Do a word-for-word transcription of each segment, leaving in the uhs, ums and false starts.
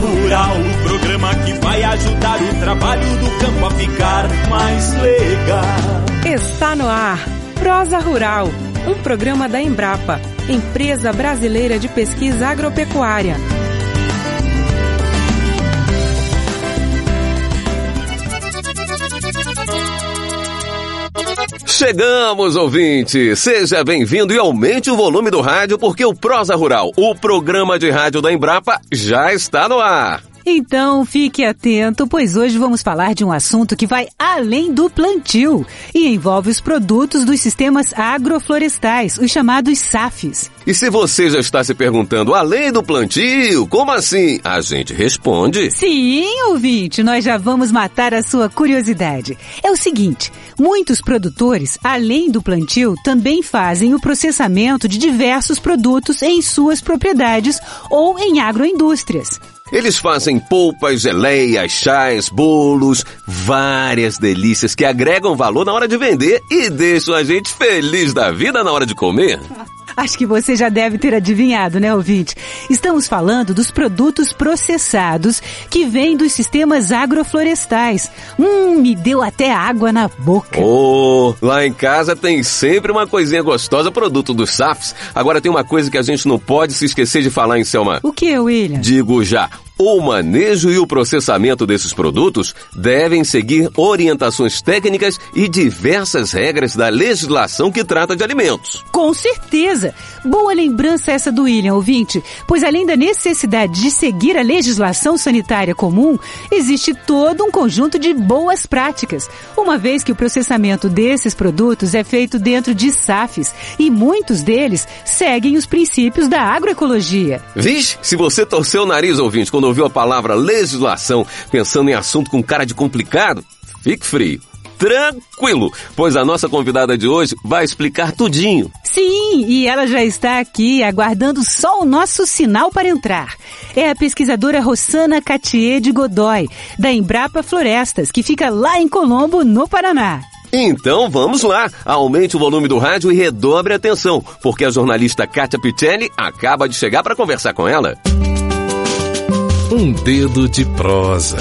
Rural, o programa que vai ajudar o trabalho do campo a ficar mais legal. Está no ar, Prosa Rural, um programa da Embrapa, Empresa Brasileira de Pesquisa Agropecuária. Chegamos, ouvinte! Seja bem-vindo e aumente o volume do rádio porque o Prosa Rural, o programa de rádio da Embrapa, já está no ar. Então fique atento, pois hoje vamos falar de um assunto que vai além do plantio e envolve os produtos dos sistemas agroflorestais, os chamados S A Fs. E se você já está se perguntando, além do plantio, como assim? A gente responde. Sim, ouvinte, nós já vamos matar a sua curiosidade. É o seguinte, muitos produtores, além do plantio, também fazem o processamento de diversos produtos em suas propriedades ou em agroindústrias. Eles fazem polpas, geleias, chás, bolos, várias delícias que agregam valor na hora de vender e deixam a gente feliz da vida na hora de comer. Acho que você já deve ter adivinhado, né, ouvinte? Estamos falando dos produtos processados que vêm dos sistemas agroflorestais. Hum, me deu até água na boca. Oh, lá em casa tem sempre uma coisinha gostosa, produto dos S A Fs. Agora tem uma coisa que a gente não pode se esquecer de falar, hein, Selma? O que, William? Digo já. O manejo e o processamento desses produtos devem seguir orientações técnicas e diversas regras da legislação que trata de alimentos. Com certeza! Boa lembrança essa do William, ouvinte, pois além da necessidade de seguir a legislação sanitária comum, existe todo um conjunto de boas práticas, uma vez que o processamento desses produtos é feito dentro de S A Fs e muitos deles seguem os princípios da agroecologia. Vixe, se você torceu o nariz, ouvinte, quando ouviu a palavra legislação, pensando em assunto com cara de complicado, fique frio. Tranquilo, pois a nossa convidada de hoje vai explicar tudinho. Sim, e ela já está aqui aguardando só o nosso sinal para entrar. É a pesquisadora Rossana Catier de Godoy, da Embrapa Florestas, que fica lá em Colombo, no Paraná. Então vamos lá, aumente o volume do rádio e redobre a atenção, porque a jornalista Kátia Picelli acaba de chegar para conversar com ela. Um dedo de prosa.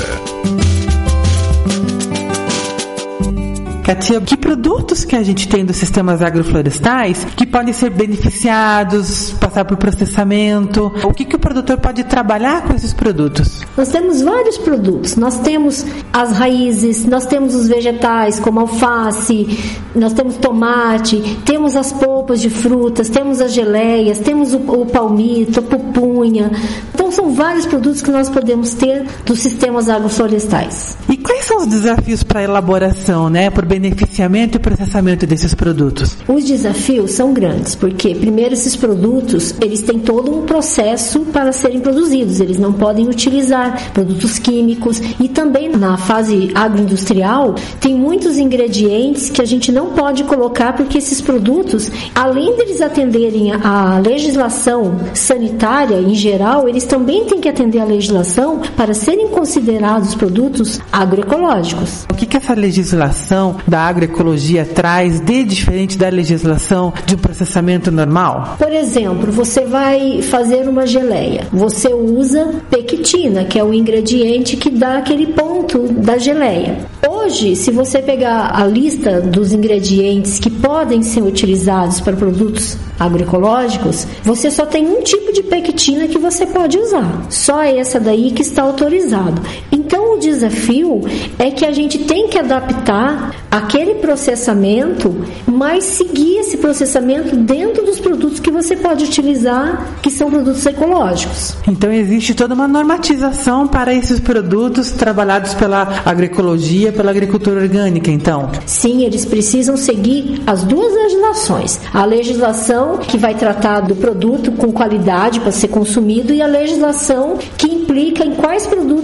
Kátia, que produtos que a gente tem dos sistemas agroflorestais que podem ser beneficiados, passar por processamento? O que, que o produtor pode trabalhar com esses produtos? Nós temos vários produtos. Nós temos as raízes, nós temos os vegetais como alface, nós temos tomate, temos as polpas de frutas, temos as geleias, temos o, o palmito, a pupunha. Então são vários produtos que nós podemos ter dos sistemas agroflorestais. E quais são os desafios para a elaboração, né? Por beneficiamento e processamento desses produtos? Os desafios são grandes, porque primeiro esses produtos, eles têm todo um processo para serem produzidos, eles não podem utilizar produtos químicos e também na fase agroindustrial tem muitos ingredientes que a gente não pode colocar porque esses produtos, além deles atenderem a legislação sanitária em geral, eles também têm que atender a legislação para serem considerados produtos agroecológicos. O que que essa legislação da agroecologia traz de diferente da legislação de um processamento normal? Por exemplo, você vai fazer uma geleia. Você usa pectina, que é o ingrediente que dá aquele ponto da geleia. Hoje, se você pegar a lista dos ingredientes que podem ser utilizados para produtos agroecológicos, você só tem um tipo de pectina que você pode usar. Só essa daí que está autorizado. Então, o desafio é que a gente tem que adaptar aquele processamento, mas seguir esse processamento dentro dos produtos que você pode utilizar, que são produtos ecológicos. Então, existe toda uma normatização para esses produtos trabalhados pela agroecologia, pela agricultura orgânica, então? Sim, eles precisam seguir as duas legislações. A legislação que vai tratar do produto com qualidade para ser consumido e a legislação que implica em quais produtos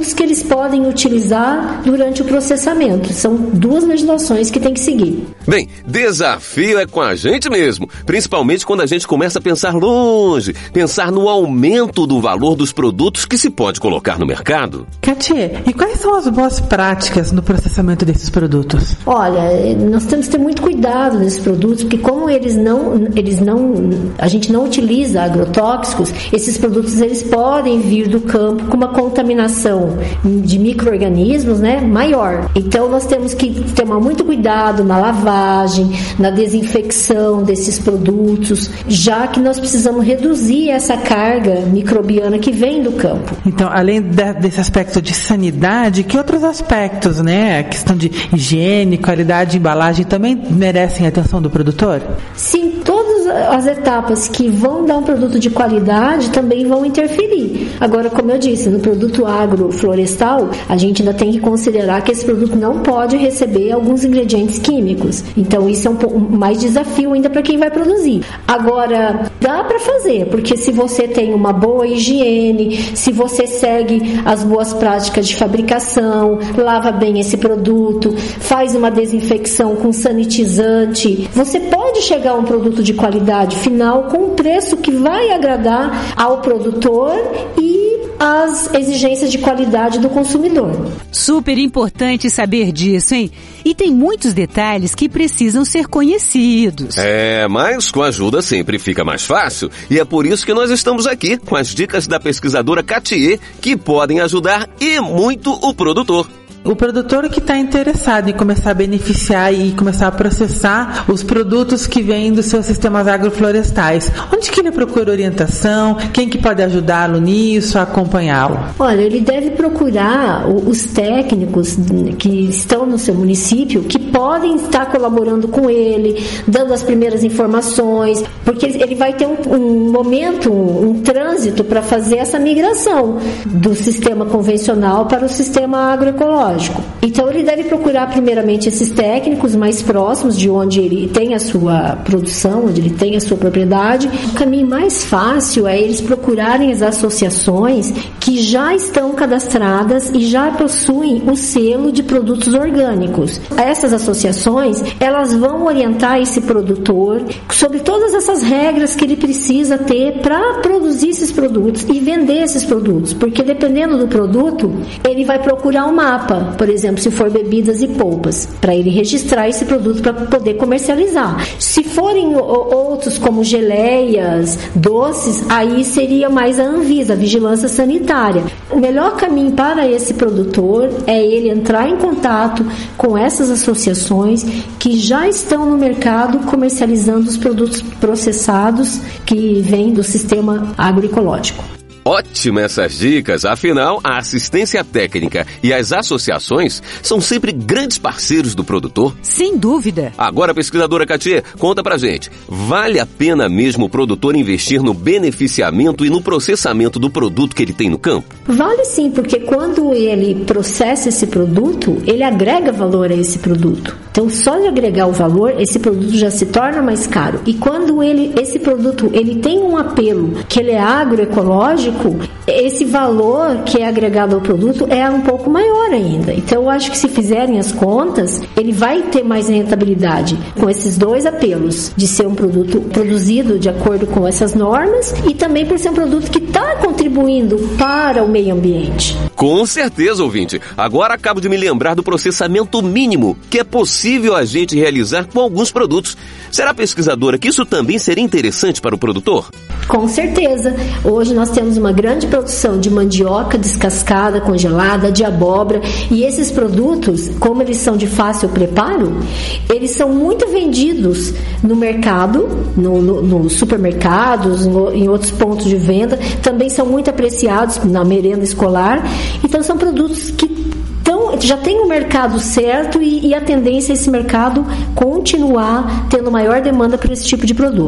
produtos que eles podem utilizar durante o processamento. São duas legislações que tem que seguir. Bem, desafio é com a gente mesmo, principalmente quando a gente começa a pensar longe, pensar no aumento do valor dos produtos que se pode colocar no mercado. Katia, e quais são as boas práticas no processamento desses produtos? Olha, nós temos que ter muito cuidado nesses produtos, porque como eles não, eles não, a gente não utiliza agrotóxicos, esses produtos eles podem vir do campo com uma contaminação de micro-organismos, né, maior. Então nós temos que tomar muito cuidado na lavagem, na desinfecção desses produtos, já que nós precisamos reduzir essa carga microbiana que vem do campo. Então, além de, desse aspecto de sanidade, que outros aspectos, né, a questão de higiene, qualidade de embalagem também merecem a atenção do produtor? Sim, todas as etapas que vão dar um produto de qualidade também vão interferir. Agora, como eu disse, no produto agroflorestal, a gente ainda tem que considerar que esse produto não pode receber alguns ingredientes químicos. Então, isso é um pouco mais desafio ainda para quem vai produzir. Agora, dá para fazer, porque se você tem uma boa higiene, se você segue as boas práticas de fabricação, lava bem esse produto, faz uma desinfecção com sanitizante, você pode chegar a um produto de qualidade final com um preço que vai agradar ao produtor e as exigências de qualidade do consumidor. Super importante saber disso, hein? E tem muitos detalhes que precisam ser conhecidos. É, mas com ajuda sempre fica mais fácil. E é por isso que nós estamos aqui com as dicas da pesquisadora Katia, que podem ajudar e muito o produtor. O produtor que está interessado em começar a beneficiar e começar a processar os produtos que vêm dos seus sistemas agroflorestais, onde que ele procura orientação? Quem que pode ajudá-lo nisso, a acompanhá-lo? Olha, ele deve procurar os técnicos que estão no seu município, que podem estar colaborando com ele, dando as primeiras informações, porque ele vai ter um, um momento, um, um trânsito para fazer essa migração do sistema convencional para o sistema agroecológico. Então ele deve procurar primeiramente esses técnicos mais próximos de onde ele tem a sua produção, onde ele tem a sua propriedade. O caminho mais fácil é eles procurarem as associações que já estão cadastradas e já possuem o selo de produtos orgânicos. Essas associações, elas vão orientar esse produtor sobre todas essas regras que ele precisa ter para produzir esses produtos e vender esses produtos, porque dependendo do produto, ele vai procurar um mapa. Por exemplo, se for bebidas e polpas, para ele registrar esse produto para poder comercializar. Se forem outros como geleias, doces, aí seria mais a Anvisa, a Vigilância Sanitária. O melhor caminho para esse produtor é ele entrar em contato com essas associações que já estão no mercado comercializando os produtos processados que vêm do sistema agroecológico. Ótimas essas dicas, afinal, a assistência técnica e as associações são sempre grandes parceiros do produtor. Sem dúvida. Agora, pesquisadora Katia, conta pra gente, vale a pena mesmo o produtor investir no beneficiamento e no processamento do produto que ele tem no campo? Vale sim, porque quando ele processa esse produto, ele agrega valor a esse produto. Então, só de agregar o valor, esse produto já se torna mais caro. E quando ele, esse produto ele tem um apelo, que ele é agroecológico, esse valor que é agregado ao produto é um pouco maior ainda. Então eu acho que se fizerem as contas, ele vai ter mais rentabilidade com esses dois apelos, de ser um produto produzido de acordo com essas normas e também por ser um produto que está contribuindo para o meio ambiente. Com certeza, ouvinte. Agora acabo de me lembrar do processamento mínimo que é possível a gente realizar com alguns produtos. Será, pesquisadora, que isso também seria interessante para o produtor? Com certeza. Hoje nós temos uma grande produção de mandioca descascada, congelada, de abóbora, e esses produtos, como eles são de fácil preparo, eles são muito vendidos no mercado, no, no, nos supermercados, no, em outros pontos de venda, também são muito apreciados na merenda escolar. Então são produtos que Então, já tem um mercado certo e, e a tendência é esse mercado continuar tendo maior demanda por esse tipo de produto.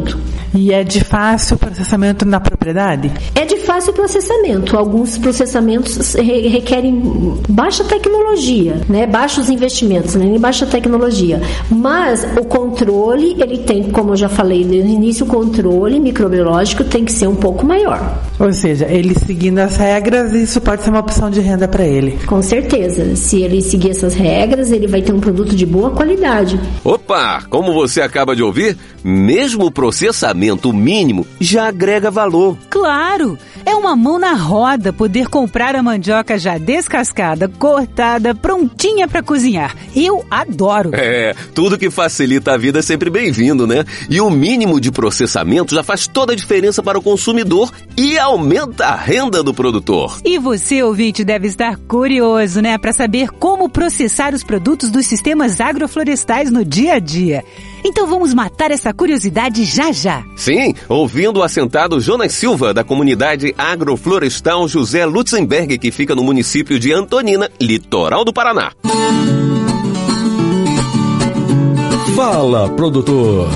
E é de fácil processamento na propriedade? É de fácil processamento. Alguns processamentos re- requerem baixa tecnologia, né? Baixos investimentos, né? Em baixa tecnologia. Mas o controle, ele tem, como eu já falei no início, o controle microbiológico tem que ser um pouco maior. Ou seja, ele seguindo as regras, isso pode ser uma opção de renda para ele. Com certeza. Se ele seguir essas regras, ele vai ter um produto de boa qualidade. Opa, como você acaba de ouvir, mesmo o processamento mínimo já agrega valor. Claro! É uma mão na roda poder comprar a mandioca já descascada, cortada, prontinha para cozinhar. Eu adoro! É, tudo que facilita a vida é sempre bem-vindo, né? E o mínimo de processamento já faz toda a diferença para o consumidor e aumenta a renda do produtor. E você, ouvinte, deve estar curioso, né? Para saber como processar os produtos dos sistemas agroflorestais no dia a dia. Então vamos matar essa curiosidade já já. Sim, ouvindo o assentado Jonas Silva, da comunidade agroflorestal José Lutzenberg, que fica no município de Antonina, litoral do Paraná. Fala, produtor!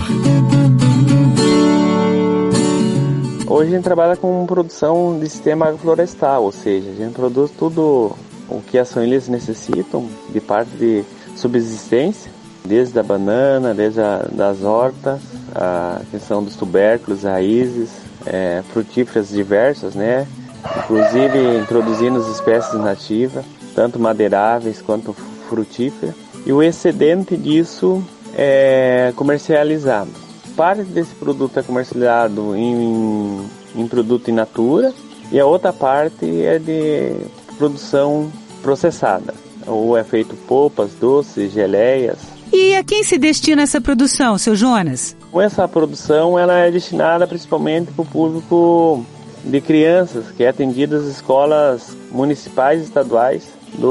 Hoje a gente trabalha com produção de sistema agroflorestal, ou seja, a gente produz tudo o que as famílias necessitam de parte de subsistência, desde a banana, desde a, das hortas, a questão dos tubérculos, raízes, é, frutíferas diversas, né? Inclusive introduzindo as espécies nativas, tanto madeiráveis quanto frutíferas. E o excedente disso é comercializado. Parte desse produto é comercializado em, em produto in natura e a outra parte é de produção processada. Ou é feito polpas, doces, geleias. E a quem se destina essa produção, seu Jonas? Essa produção ela é destinada principalmente para o público de crianças, que é atendido às escolas municipais e estaduais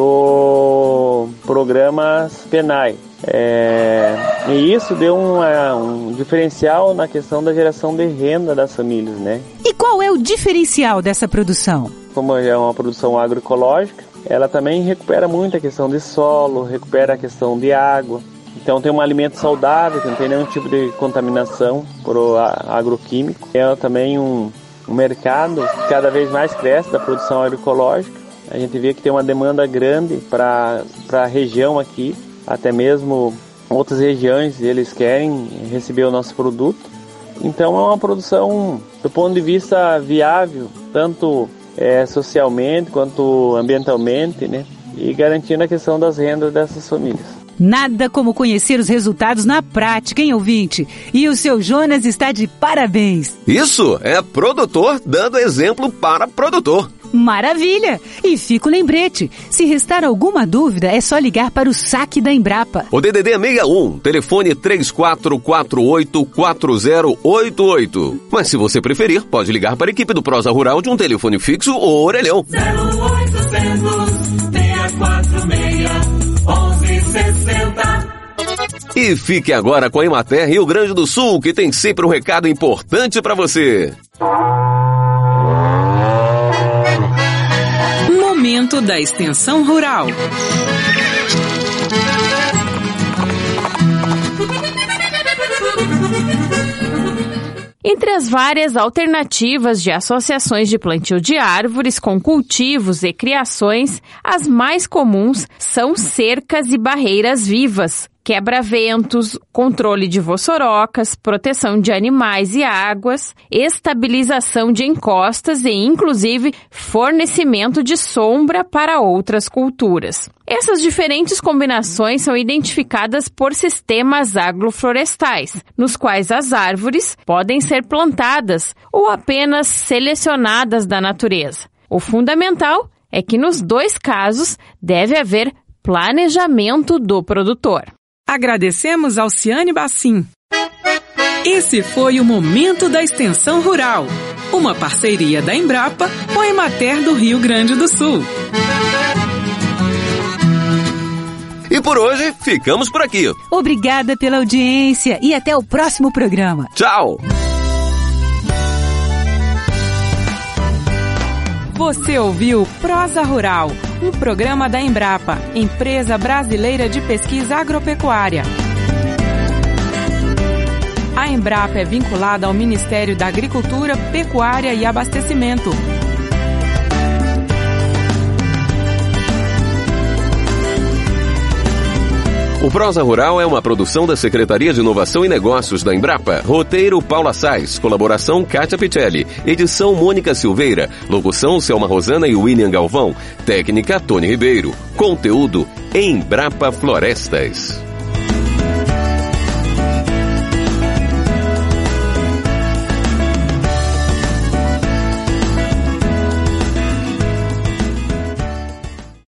do programa PENAI. É, e isso deu uma, um diferencial na questão da geração de renda das famílias, né? E qual é o diferencial dessa produção? Como é uma produção agroecológica, ela também recupera muito a questão de solo, recupera a questão de água. Então tem um alimento saudável, que não tem nenhum tipo de contaminação por agroquímico. É também um, um mercado que cada vez mais cresce da produção agroecológica. A gente vê que tem uma demanda grande para a região aqui, até mesmo outras regiões eles querem receber o nosso produto. Então é uma produção do ponto de vista viável, tanto é, socialmente quanto ambientalmente, né? E garantindo a questão das rendas dessas famílias. Nada como conhecer os resultados na prática, hein, ouvinte? E o seu Jonas está de parabéns. Isso é produtor dando exemplo para produtor. Maravilha! E fica o lembrete, se restar alguma dúvida é só ligar para o saque da Embrapa. O D D D é seis um, telefone três quatro quatro oito quatro zero oito oito. Mas se você preferir, pode ligar para a equipe do Prosa Rural de um telefone fixo ou orelhão. zero oitocentos, seis quatro seis, onze sessenta. E fique agora com a Emater Rio Grande do Sul, que tem sempre um recado importante para você. Momento da Extensão Rural. Entre as várias alternativas de associações de plantio de árvores com cultivos e criações, as mais comuns são cercas e barreiras vivas, quebra-ventos, controle de vossorocas, proteção de animais e águas, estabilização de encostas e, inclusive, fornecimento de sombra para outras culturas. Essas diferentes combinações são identificadas por sistemas agroflorestais, nos quais as árvores podem ser plantadas ou apenas selecionadas da natureza. O fundamental é que, nos dois casos, deve haver planejamento do produtor. Agradecemos ao Ciane Bassim. Esse foi o Momento da Extensão Rural, uma parceria da Embrapa com a Emater do Rio Grande do Sul. E por hoje, ficamos por aqui. Obrigada pela audiência e até o próximo programa. Tchau! Você ouviu Prosa Rural, um programa da Embrapa, Empresa Brasileira de Pesquisa Agropecuária. A Embrapa é vinculada ao Ministério da Agricultura, Pecuária e Abastecimento. O Prosa Rural é uma produção da Secretaria de Inovação e Negócios da Embrapa. Roteiro Paula Sais, colaboração Kátia Pichelli, edição Mônica Silveira, locução Selma Rosana e William Galvão, técnica Tony Ribeiro, conteúdo Embrapa Florestas.